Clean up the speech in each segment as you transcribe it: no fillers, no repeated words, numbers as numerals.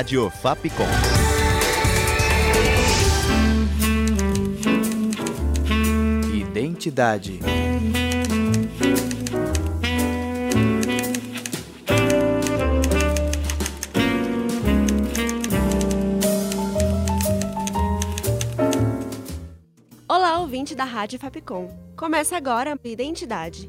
Rádio Fapcom. Identidade. Olá, ouvinte da Rádio Fapcom. Começa agora a Identidade.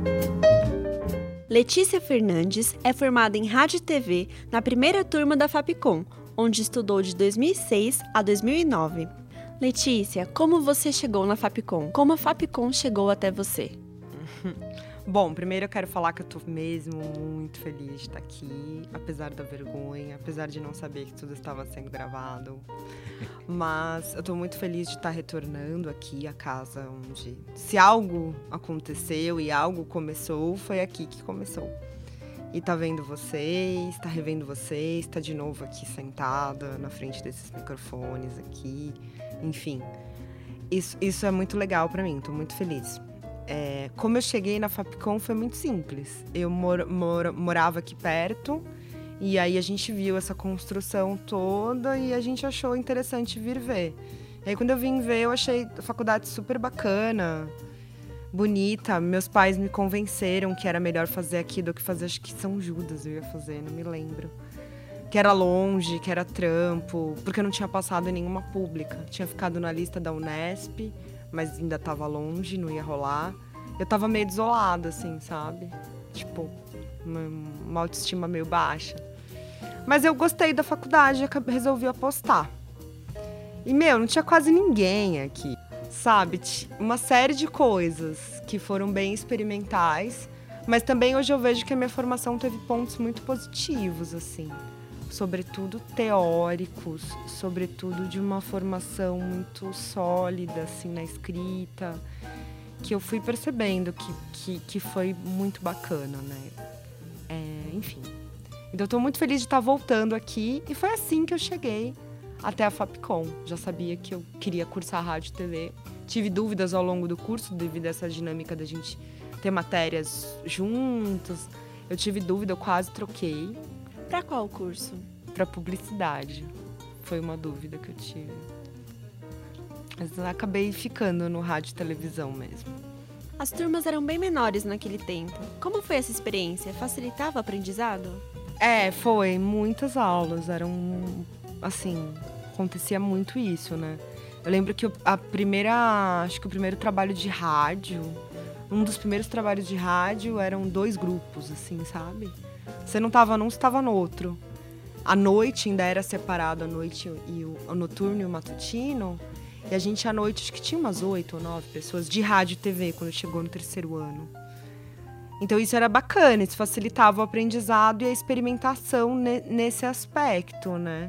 Letícia Fernandes é formada em Rádio e TV na primeira turma da Fapcom, onde estudou de 2006 a 2009. Letícia, como você chegou na Fapcom? Como a Fapcom chegou até você? Bom, primeiro eu quero falar que eu tô mesmo muito feliz de estar aqui, apesar da vergonha, apesar de não saber que tudo estava sendo gravado. Mas eu tô muito feliz de estar retornando aqui à casa onde, se algo aconteceu e algo começou, foi aqui que começou. E tá vendo vocês, tá revendo vocês, tá de novo aqui sentada na frente desses microfones aqui, enfim. Isso é muito legal pra mim, tô muito feliz. Como eu cheguei na Fapcom foi muito simples. Eu morava aqui perto e aí a gente viu essa construção toda e a gente achou interessante vir ver. E aí quando eu vim ver, eu achei a faculdade super bacana, bonita. Meus pais me convenceram que era melhor fazer aqui do que fazer, acho que São Judas eu ia fazer, não me lembro. Que era longe, que era trampo, porque eu não tinha passado em nenhuma pública. Tinha ficado na lista da Unesp, mas ainda tava longe, não ia rolar. Eu tava meio desolada, assim, sabe? Tipo, uma autoestima meio baixa. Mas eu gostei da faculdade, resolvi apostar. E, não tinha quase ninguém aqui, sabe? Uma série de coisas que foram bem experimentais, mas também hoje eu vejo que a minha formação teve pontos muito positivos, assim. Sobretudo teóricos, sobretudo de uma formação muito sólida, assim, na escrita, que eu fui percebendo que foi muito bacana, né? Enfim. Então, eu tô muito feliz de estar voltando aqui, e foi assim que eu cheguei até a Fapcom. Já sabia que eu queria cursar rádio e TV. Tive dúvidas ao longo do curso, devido a essa dinâmica da gente ter matérias juntas. Eu tive dúvida, eu quase troquei. Pra qual curso? Pra publicidade. Foi uma dúvida que eu tive. Mas eu acabei ficando no rádio e televisão mesmo. As turmas eram bem menores naquele tempo. Como foi essa experiência? Facilitava o aprendizado? Foi. Muitas aulas. Eram, assim, acontecia muito isso, né? Eu lembro que acho que o primeiro trabalho de rádio, um dos primeiros trabalhos de rádio eram 2 grupos, assim, sabe? Você não estava num, você estava no outro. À noite ainda era separado a noite e o noturno e o matutino. E a gente à noite, acho que tinha umas 8 ou 9 pessoas de rádio e TV quando chegou no 3º ano. Então isso era bacana, isso facilitava o aprendizado e a experimentação nesse aspecto, né?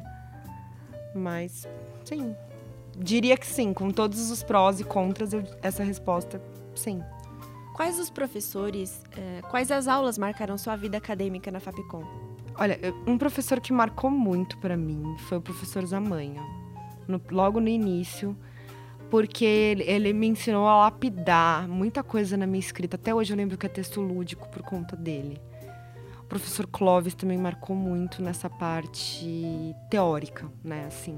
Mas, sim, diria que sim, com todos os prós e contras, essa resposta, sim. Quais os professores, quais as aulas marcaram sua vida acadêmica na Fapcom? Olha, um professor que marcou muito pra mim foi o professor Zamanha, logo no início, porque ele me ensinou a lapidar muita coisa na minha escrita. Até hoje eu lembro que é texto lúdico por conta dele. O professor Clóvis também marcou muito nessa parte teórica, né, assim.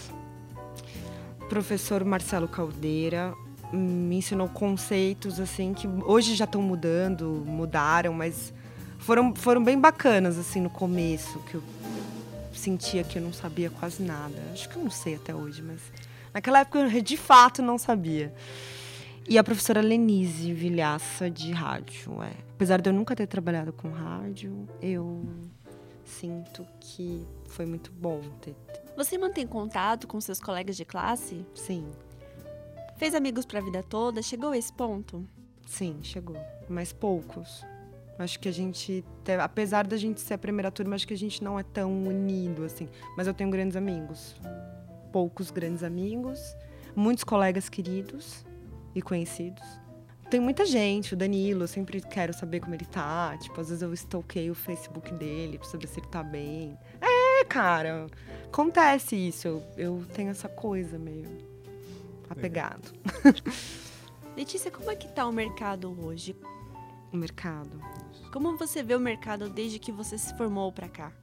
O professor Marcelo Caldeira me ensinou conceitos, assim, que hoje já estão mudaram, mas foram bem bacanas, assim, no começo, que eu sentia que eu não sabia quase nada. Acho que eu não sei até hoje, mas naquela época eu de fato não sabia. E a professora Lenise Vilhaça, de rádio. Apesar de eu nunca ter trabalhado com rádio, eu sinto que foi muito bom ter. Você mantém contato com seus colegas de classe? Sim. Fez amigos pra vida toda? Chegou a esse ponto? Sim, chegou. Mas poucos. Acho que a gente, apesar da gente ser a primeira turma, acho que a gente não é tão unido, assim. Mas eu tenho grandes amigos. Poucos grandes amigos. Muitos colegas queridos e conhecidos. Tem muita gente, o Danilo, eu sempre quero saber como ele tá. Tipo, às vezes eu stalkeio o Facebook dele pra saber se ele tá bem. Cara, acontece isso. Eu tenho essa coisa meio apegado. Letícia, como é que tá o mercado hoje? O mercado? Como você vê o mercado desde que você se formou pra cá?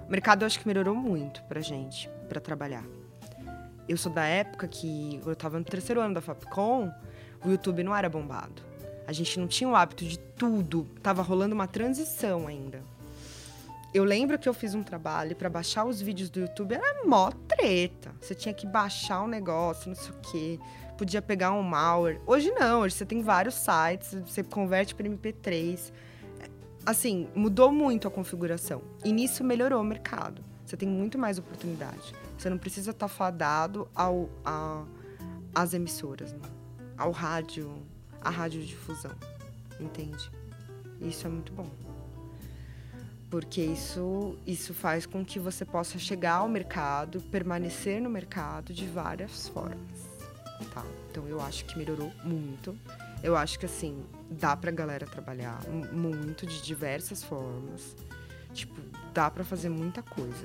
O mercado eu acho que melhorou muito pra gente, pra trabalhar. Eu sou da época que eu tava no 3º ano da Fapcom, o YouTube não era bombado. A gente não tinha o hábito de tudo, tava rolando uma transição ainda. Eu lembro que eu fiz um trabalho pra baixar os vídeos do YouTube, era mó treta. Você tinha que baixar um negócio, não sei o quê, podia pegar um malware. Hoje não, hoje você tem vários sites, você converte para MP3. Assim, mudou muito a configuração. E nisso melhorou o mercado. Você tem muito mais oportunidade. Você não precisa estar fadado às emissoras, né? À radiodifusão, entende? Isso é muito bom. Porque isso faz com que você possa chegar ao mercado, permanecer no mercado de várias formas, tá? Então, eu acho que melhorou muito. Eu acho que, assim, dá pra galera trabalhar muito, de diversas formas. Tipo, dá pra fazer muita coisa.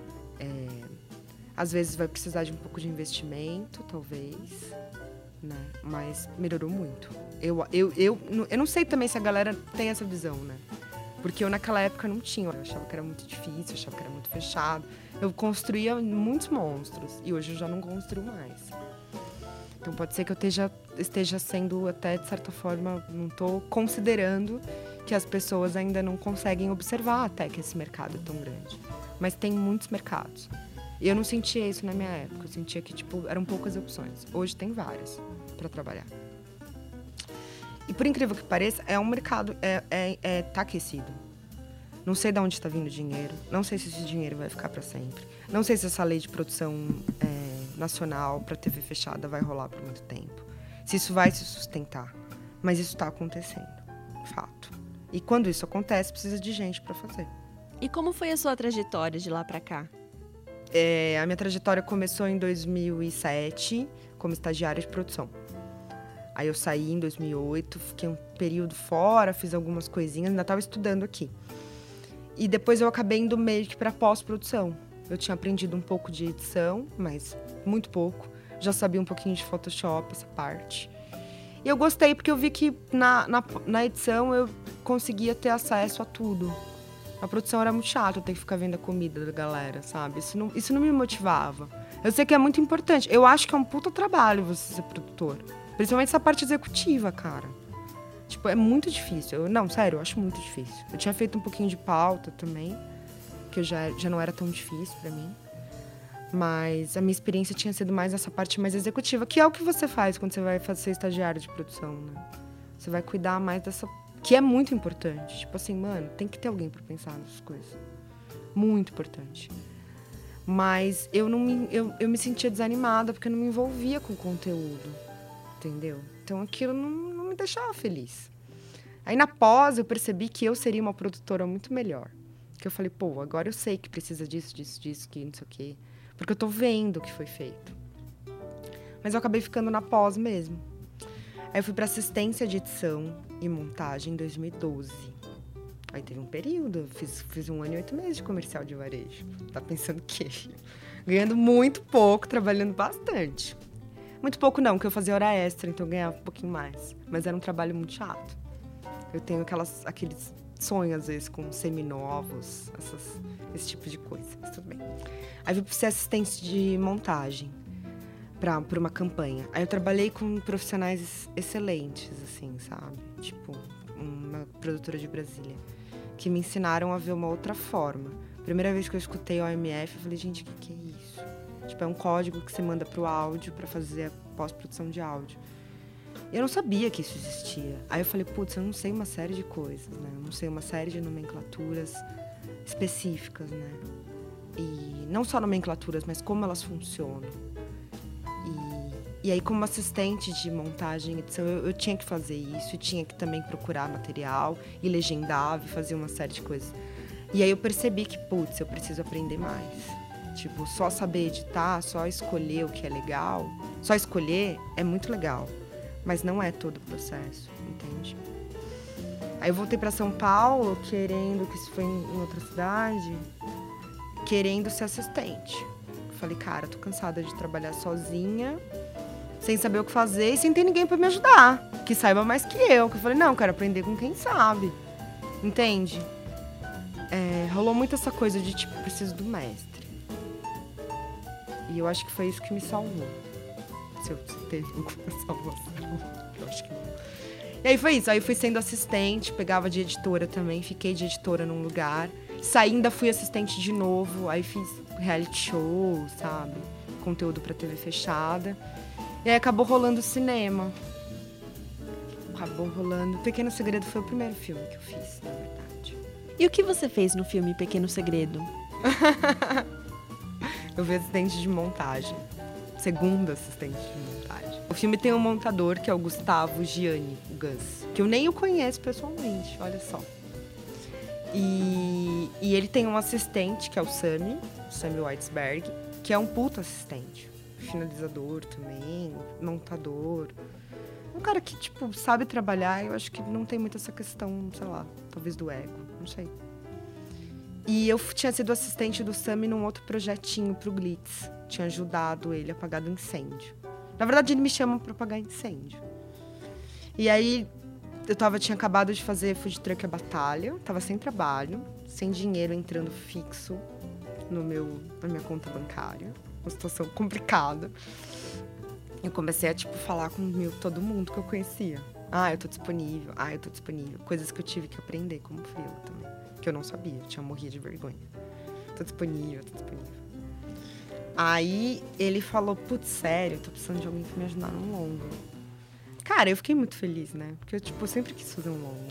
Às vezes vai precisar de um pouco de investimento, talvez, né? Mas melhorou muito. Eu não sei também se a galera tem essa visão, né? Porque eu naquela época não tinha. Eu achava que era muito difícil, eu achava que era muito fechado. Eu construía muitos monstros e hoje eu já não construo mais. Então pode ser que eu esteja sendo até, de certa forma, não estou considerando que as pessoas ainda não conseguem observar até que esse mercado é tão grande. Mas tem muitos mercados. E eu não sentia isso na minha época. Eu sentia que, eram poucas opções. Hoje tem várias para trabalhar. E por incrível que pareça, é um mercado, tá aquecido. Não sei de onde está vindo o dinheiro, não sei se esse dinheiro vai ficar para sempre. Não sei se essa lei de produção nacional para TV fechada vai rolar por muito tempo. Se isso vai se sustentar. Mas isso está acontecendo, fato. E quando isso acontece, precisa de gente para fazer. E como foi a sua trajetória de lá para cá? A minha trajetória começou em 2007, como estagiária de produção. Aí eu saí em 2008, fiquei um período fora, fiz algumas coisinhas, ainda estava estudando aqui. E depois eu acabei indo meio que para pós-produção. Eu tinha aprendido um pouco de edição, mas muito pouco. Já sabia um pouquinho de Photoshop, essa parte. E eu gostei porque eu vi que na edição eu conseguia ter acesso a tudo. A produção era muito chata, eu ter que ficar vendo a comida da galera, sabe? Isso não me motivava. Eu sei que é muito importante. Eu acho que é um puta trabalho você ser produtor. Principalmente essa parte executiva, cara. Tipo, é muito difícil. Não, sério, eu acho muito difícil. Eu tinha feito um pouquinho de pauta também, que já não era tão difícil pra mim. Mas a minha experiência tinha sido mais essa parte mais executiva, que é o que você faz quando você vai ser estagiário de produção, né? Você vai cuidar mais dessa... Que é muito importante. Tipo assim, mano, tem que ter alguém pra pensar nessas coisas. Muito importante. Mas eu me sentia desanimada porque eu não me envolvia com o conteúdo. Entendeu? Então aquilo não me deixava feliz. Aí na pós eu percebi que eu seria uma produtora muito melhor. Que eu falei, pô, agora eu sei que precisa disso, que não sei o quê. Porque eu tô vendo o que foi feito. Mas eu acabei ficando na pós mesmo. Aí eu fui pra assistência de edição e montagem em 2012. Aí teve um período, fiz 1 ano e 8 meses de comercial de varejo. Tá pensando o quê? Ganhando muito pouco, trabalhando bastante. Muito pouco não, porque eu fazia hora extra, então eu ganhava um pouquinho mais. Mas era um trabalho muito chato. Eu tenho aqueles sonhos, às vezes, com seminovos, esse tipo de coisa. Mas tudo bem. Aí eu fui ser assistente de montagem por uma campanha. Aí eu trabalhei com profissionais excelentes, assim, sabe? Tipo, uma produtora de Brasília. Que me ensinaram a ver uma outra forma. Primeira vez que eu escutei o OMF, eu falei, gente, o que é isso? Tipo, é um código que você manda pro áudio pra fazer a pós-produção de áudio. Eu não sabia que isso existia. Aí eu falei, putz, eu não sei uma série de coisas, né? Eu não sei uma série de nomenclaturas específicas, né? E não só nomenclaturas, mas como elas funcionam. E aí, como assistente de montagem e edição, eu tinha que fazer isso. E tinha que também procurar material e legendar e fazer uma série de coisas. E aí eu percebi que, putz, eu preciso aprender mais. Tipo, só saber editar, só escolher o que é legal. Só escolher é muito legal, mas não é todo o processo, entende? Aí eu voltei para São Paulo, que isso foi em outra cidade, querendo ser assistente. Falei, cara, tô cansada de trabalhar sozinha, sem saber o que fazer e sem ter ninguém para me ajudar, que saiba mais que eu. Que eu falei, não, quero aprender com quem sabe, entende? rolou muito essa coisa de, tipo, preciso do mestre. E eu acho que foi isso que me salvou. Se teve alguma salvação, eu acho que não. E aí foi isso, aí fui sendo assistente, pegava de editora também, fiquei de editora num lugar. Saí, ainda fui assistente de novo, aí fiz reality show, sabe? Conteúdo pra TV fechada. E aí acabou rolando cinema. Acabou rolando. Pequeno Segredo foi o primeiro filme que eu fiz, na verdade. E o que você fez no filme Pequeno Segredo? Eu fui assistente de montagem. Segunda assistente de montagem. O filme tem um montador, que é o Gustavo Gianni, o Gus. Que eu nem o conheço pessoalmente, olha só. E ele tem um assistente, que é o Sami Weitzberg, que é um puta assistente. Finalizador também, montador. Um cara que, tipo, sabe trabalhar. Eu acho que não tem muito essa questão, sei lá, talvez do ego, não sei. E eu tinha sido assistente do Sami num outro projetinho pro Glitz. Tinha ajudado ele a apagar do incêndio. Na verdade, ele me chama pra apagar incêndio. E aí, tinha acabado de fazer Food Truck a Batalha. Tava sem trabalho, sem dinheiro entrando fixo na minha conta bancária. Uma situação complicada. Eu comecei a, tipo, falar com todo mundo que eu conhecia. Eu tô disponível. Eu tô disponível. Coisas que eu tive que aprender como freela também. Que eu não sabia. Eu tinha morrido de vergonha. Tô disponível. Aí ele falou, putz, sério, tô precisando de alguém pra me ajudar num longo. Cara, eu fiquei muito feliz, né? Porque eu, tipo, sempre quis fazer um longo.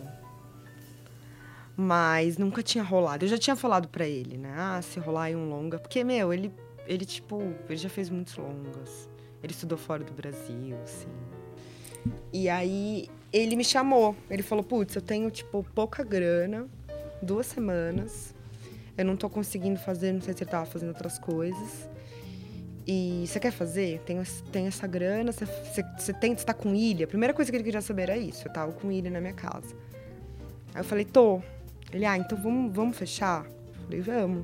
Mas nunca tinha rolado. Eu já tinha falado pra ele, né? Se rolar aí um longa. Porque, ele já fez muitos longas. Ele estudou fora do Brasil, assim. E aí, ele me chamou. Ele falou, putz, eu tenho, tipo, pouca grana, 2 semanas. Eu não tô conseguindo fazer, não sei se ele tava fazendo outras coisas. E você quer fazer? Tem essa grana, você tá com ilha? A primeira coisa que ele queria saber era isso. Eu tava com ilha na minha casa. Aí eu falei, tô. Ele, então vamos fechar? Eu falei, vamos.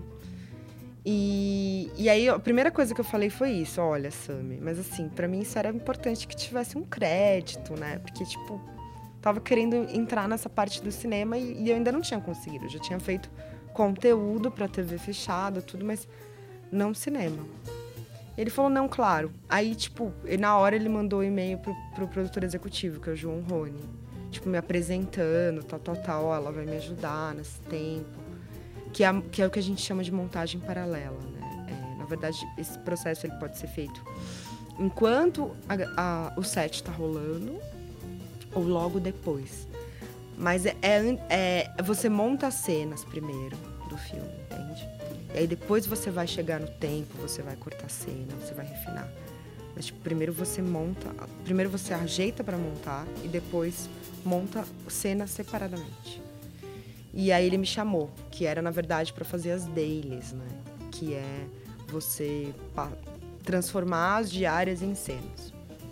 E aí, a primeira coisa que eu falei foi isso. Olha, Sami, mas assim, pra mim isso era importante que tivesse um crédito, né? Porque, tipo, tava querendo entrar nessa parte do cinema e eu ainda não tinha conseguido. Eu já tinha feito conteúdo pra TV fechada, tudo, mas não cinema. Ele falou, não, claro. Aí, tipo, na hora ele mandou um e-mail pro produtor executivo, que é o João Rony. Tipo, me apresentando, tal, ela vai me ajudar nesse tempo. Que é o que a gente chama de montagem paralela, né? Na verdade, esse processo ele pode ser feito enquanto o set tá rolando ou logo depois. Mas você monta as cenas primeiro do filme, entende? E aí depois você vai chegar no tempo, você vai cortar a cena, você vai refinar. Mas tipo, primeiro você ajeita pra montar e depois monta cenas separadamente. E aí ele me chamou, que era na verdade pra fazer as dailies, né? Que é você transformar as diárias em cenas.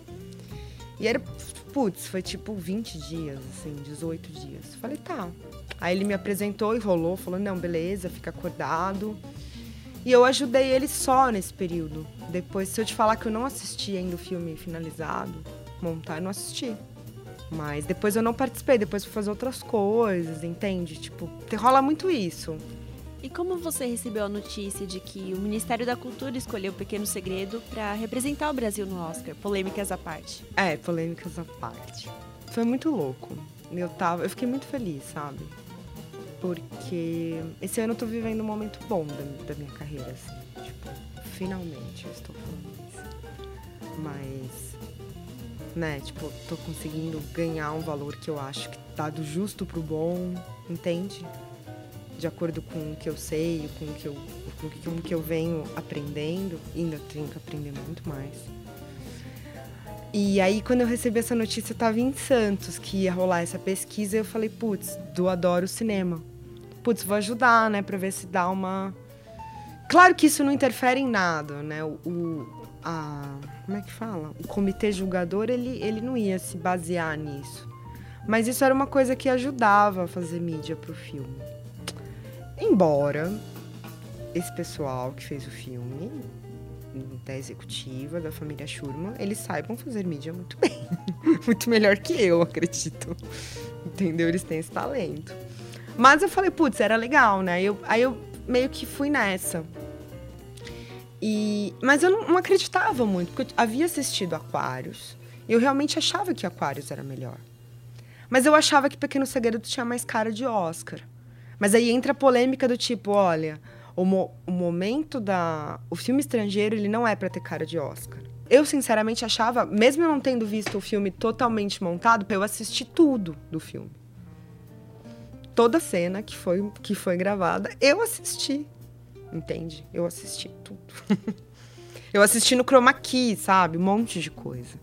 E era, foi tipo 20 dias, assim, 18 dias. Falei, tá. Aí ele me apresentou e rolou, falou, não, beleza, fica acordado. E eu ajudei ele só nesse período. Depois, se eu te falar que eu não assisti ainda o filme finalizado, montar, eu não assisti. Mas depois eu não participei, depois fui fazer outras coisas, entende? Tipo, rola muito isso. E como você recebeu a notícia de que o Ministério da Cultura escolheu Pequeno Segredo para representar o Brasil no Oscar? Polêmicas à parte. Polêmicas à parte. Foi muito louco. Eu fiquei muito feliz, sabe? Porque esse ano eu tô vivendo um momento bom da minha carreira, assim. Tipo, finalmente eu estou falando isso. Mas, né, tipo, tô conseguindo ganhar um valor que eu acho que tá do justo pro bom, entende? De acordo com o que eu sei, com o que eu venho aprendendo, ainda tenho que aprender muito mais. E aí, quando eu recebi essa notícia, eu tava em Santos, que ia rolar essa pesquisa, e eu falei, putz, eu adoro cinema. Putz, vou ajudar, né, pra ver se dá uma... Claro que isso não interfere em nada, né, como é que fala? O comitê julgador, ele não ia se basear nisso. Mas isso era uma coisa que ajudava a fazer mídia pro filme. Embora esse pessoal que fez o filme, da executiva, da família Schurman, eles saibam fazer mídia muito bem. Muito melhor que eu, acredito. Entendeu? Eles têm esse talento. Mas eu falei, putz, era legal, né? Aí eu meio que fui nessa. Mas eu não acreditava muito, porque eu havia assistido Aquários. E eu realmente achava que Aquários era melhor. Mas eu achava que Pequeno Segredo tinha mais cara de Oscar. Mas aí entra a polêmica do tipo, olha, o momento o filme estrangeiro, ele não é pra ter cara de Oscar. Eu, sinceramente, achava, mesmo eu não tendo visto o filme totalmente montado, eu assisti tudo do filme. Toda cena que foi gravada, eu assisti. Entende? Eu assisti tudo. Eu assisti no Chroma Key, sabe? Um monte de coisa.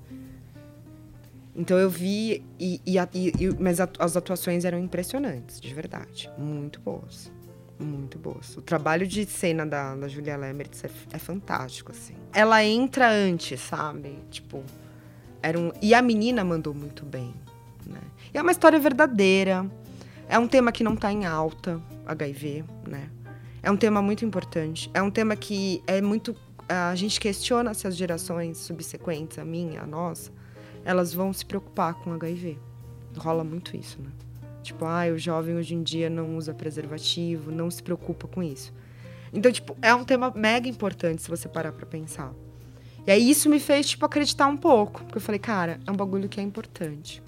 Então eu vi, mas as atuações eram impressionantes, de verdade. Muito boas. Muito boas. O trabalho de cena da Julia Lemberts é fantástico, assim. Ela entra antes, sabe? Tipo, e a menina mandou muito bem, né? E é uma história verdadeira. É um tema que não tá em alta, HIV, né? É um tema muito importante. É um tema que é muito... A gente questiona se as gerações subsequentes, a minha, a nossa, elas vão se preocupar com HIV. Rola muito isso, né? Tipo, o jovem hoje em dia não usa preservativo, não se preocupa com isso. Então, tipo, é um tema mega importante se você parar pra pensar. E aí isso me fez, tipo, acreditar um pouco. Porque eu falei, cara, é um bagulho que é importante.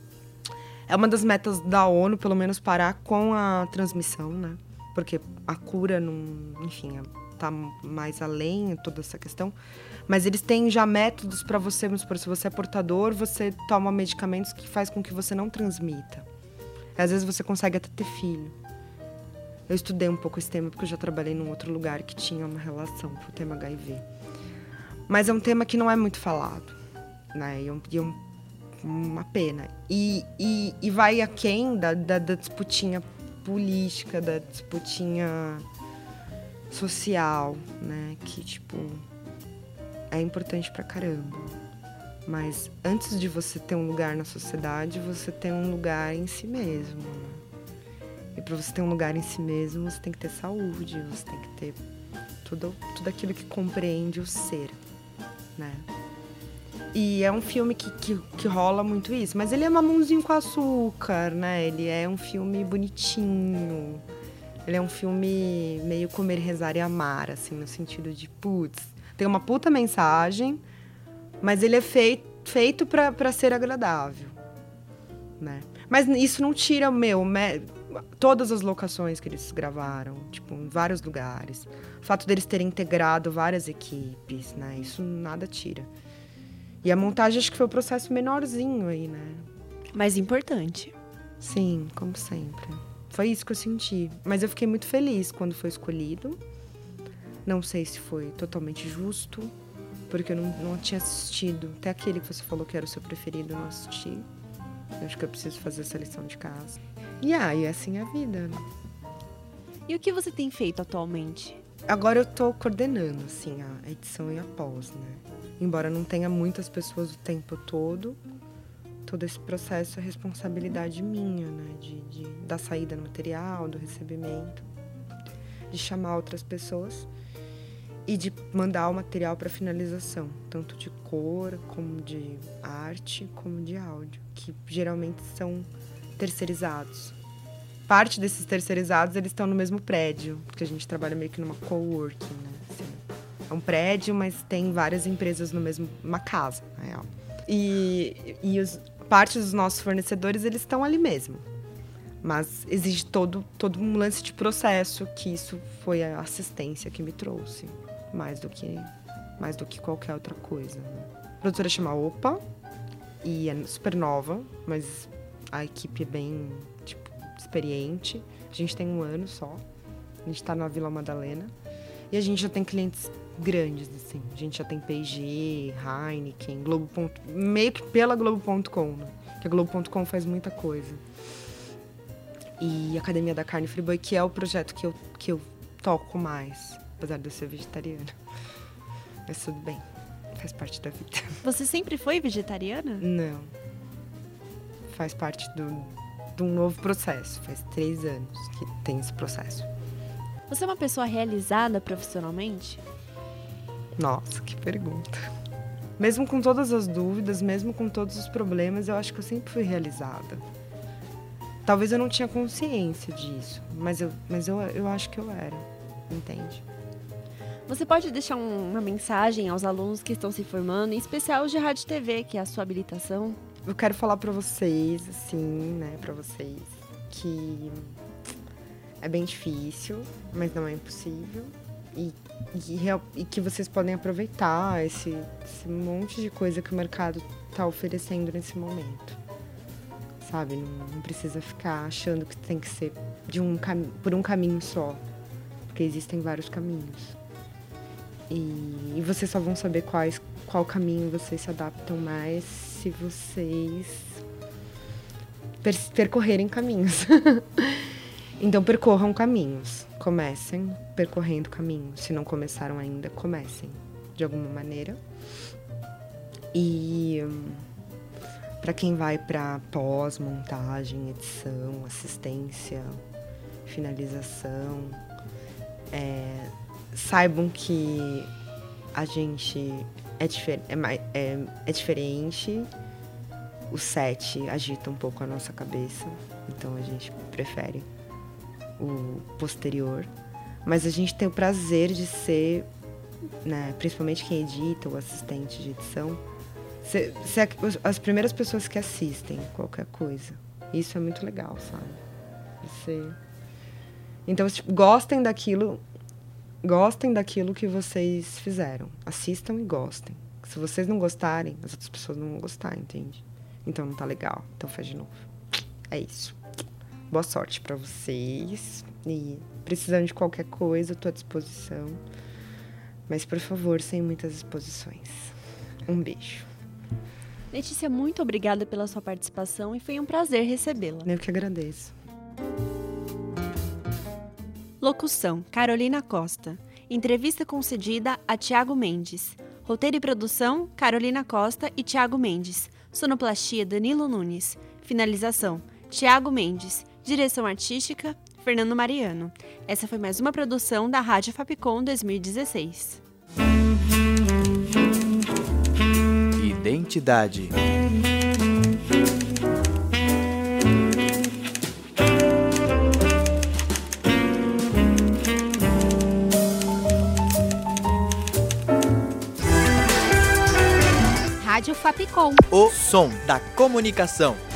É uma das metas da ONU, pelo menos, parar com a transmissão, né? Porque a cura, enfim, tá mais além de toda essa questão. Mas eles têm já métodos para você, vamos supor, se você é portador, você toma medicamentos que faz com que você não transmita. Às vezes você consegue até ter filho. Eu estudei um pouco esse tema, porque eu já trabalhei num outro lugar que tinha uma relação com o tema HIV. Mas é um tema que não é muito falado, né? E é uma pena. E vai aquém da disputinha política, da disputinha social, né? Que, tipo, é importante pra caramba. Mas antes de você ter um lugar na sociedade, você tem um lugar em si mesmo, né? E pra você ter um lugar em si mesmo, você tem que ter saúde, você tem que ter tudo aquilo que compreende o ser, né? E é um filme que rola muito isso. Mas ele é mamãozinho com açúcar, né? Ele é um filme bonitinho. Ele é um filme meio comer, rezar e amar, assim, no sentido de, putz, tem uma puta mensagem, mas ele é feito pra ser agradável, né? Mas isso não tira todas as locações que eles gravaram, tipo, em vários lugares. O fato deles terem integrado várias equipes, né? Isso nada tira. E a montagem acho que foi o processo menorzinho aí, né? Mais importante. Sim, como sempre. Foi isso que eu senti. Mas eu fiquei muito feliz quando foi escolhido. Não sei se foi totalmente justo, porque eu não tinha assistido. Até aquele que você falou que era o seu preferido, eu não assisti. Eu acho que eu preciso fazer essa lição de casa. E assim é a vida, né? E o que você tem feito atualmente? Agora eu tô coordenando, assim, a edição e a pós, né? Embora não tenha muitas pessoas o tempo todo esse processo é responsabilidade minha, né? Da saída do material, do recebimento, de chamar outras pessoas e de mandar o material para finalização, tanto de cor, como de arte, como de áudio, que geralmente são terceirizados. Parte desses terceirizados, eles estão no mesmo prédio, porque a gente trabalha meio que numa coworking, né? Assim, é um prédio, mas tem várias empresas uma casa, na real. Parte dos nossos fornecedores, eles estão ali mesmo. Mas exige todo um lance de processo, que isso foi a assistência que me trouxe, mais do que qualquer outra coisa, né? A produtora chama Opa, e é super nova, mas a equipe é bem, tipo, experiente. A gente tem 1 ano só, a gente tá na Vila Madalena, e a gente já tem clientes grandes, assim. A gente já tem P&G, Heineken, meio que pela Globo.com, né? Que a Globo.com faz muita coisa. E Academia da Carne Friboi, que é o projeto que eu toco mais, apesar de eu ser vegetariana. Mas tudo bem, faz parte da vida. Você sempre foi vegetariana? Não. Faz parte de um novo processo. Faz 3 anos que tem esse processo. Você é uma pessoa realizada profissionalmente? Nossa, que pergunta. Mesmo com todas as dúvidas, mesmo com todos os problemas, eu acho que eu sempre fui realizada. Talvez eu não tinha consciência disso, mas eu acho que eu era, entende? Você pode deixar uma mensagem aos alunos que estão se formando, em especial os de rádio e TV, que é a sua habilitação? Eu quero falar pra vocês, assim, né, pra vocês, que é bem difícil, mas não é impossível. E que vocês podem aproveitar esse monte de coisa que o mercado tá oferecendo nesse momento. Sabe? Não precisa ficar achando que tem que ser por um caminho só. Porque existem vários caminhos. E vocês só vão saber qual caminho vocês se adaptam mais se vocês percorrerem caminhos. Então, percorram caminhos. Comecem percorrendo caminhos. Se não começaram ainda, comecem de alguma maneira. E para quem vai para pós, montagem, edição, assistência, finalização, saibam que a gente é diferente. O set agita um pouco a nossa cabeça, então a gente prefere o posterior. Mas a gente tem o prazer de ser, né, principalmente quem edita, o assistente de edição, ser as primeiras pessoas que assistem qualquer coisa. Isso é muito legal, sabe? Então, tipo, gostem daquilo que vocês fizeram. Assistam e gostem. Se vocês não gostarem, as outras pessoas não vão gostar, entende? Então não tá legal. Então faz de novo. É isso. Boa sorte pra vocês. E precisando de qualquer coisa, eu tô à disposição. Mas, por favor, sem muitas exposições. Um beijo. Letícia, muito obrigada pela sua participação e foi um prazer recebê-la. Eu que agradeço. Locução: Carolina Costa. Entrevista concedida a Thiago Mendes. Roteiro e produção: Carolina Costa e Thiago Mendes. Sonoplastia: Danilo Nunes. Finalização: Thiago Mendes. Direção artística: Fernando Mariano. Essa foi mais uma produção da Rádio Fapcom 2016. Identidade. Rádio Fapcom. O som da comunicação.